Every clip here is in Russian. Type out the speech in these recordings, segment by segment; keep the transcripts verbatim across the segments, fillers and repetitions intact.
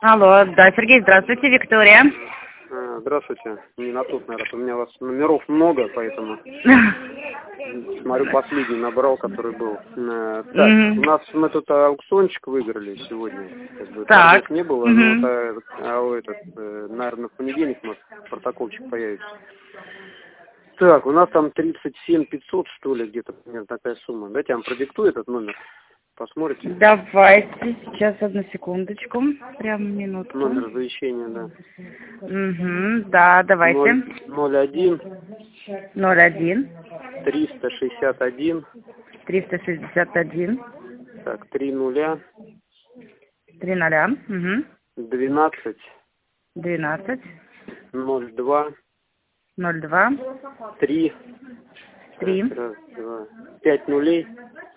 Алло, да, Сергей, здравствуйте, Виктория. А, Здравствуйте. Не на тот, наверное. У меня у вас номеров много, поэтому смотрю, последний набрал, который был. А, Так, у нас мы тут аукциончик выиграли сегодня. Как бы Так. торгов не было, но вот, а, а, этот, э, наверное, в понедельник у нас протоколчик появится. Так, у нас там тридцать семь пятьсот, что ли, где-то примерно такая сумма. Дайте я вам продиктую этот номер. Посмотрите. Давайте, сейчас, одну секундочку, прям минутку. Номер завещания, да. Угу, да, давайте. ноль один ноль один триста шестьдесят один. триста шестьдесят один Так, три нуля. три ноля. Угу. двенадцать. двенадцать. ноль два. ноль два. три. три. Раз, два. Пять нулей.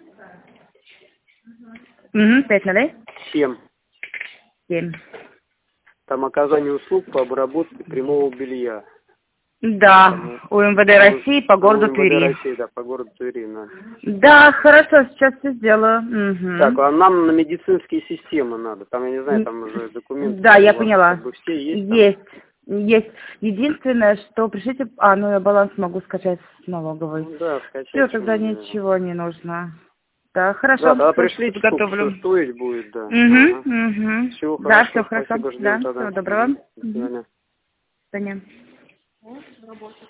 Угу, пять нолей. Семь. семь. Там оказание услуг по обработке прямого белья. Да, Там, у МВД России по городу МВД Твери. России, да, по городу Твери, да. Да, хорошо, сейчас все сделаю. Угу. Так, а нам на медицинские системы надо. Там, я не знаю, там уже документы. Да, я у вас поняла. Как бы все есть. Есть, есть. Единственное, что пришлите... А, ну я баланс могу скачать с налоговой. Ну, да, скачать. Все, тогда можно, ничего не нужно. Да, хорошо. Да, тогда пришлите, сколько готовлю. что стоить будет, да. Угу, ага. угу. Всего Да, хорошо, все хорошо. спасибо, ждем Да, тогда. всего доброго. До свидания. До свидания.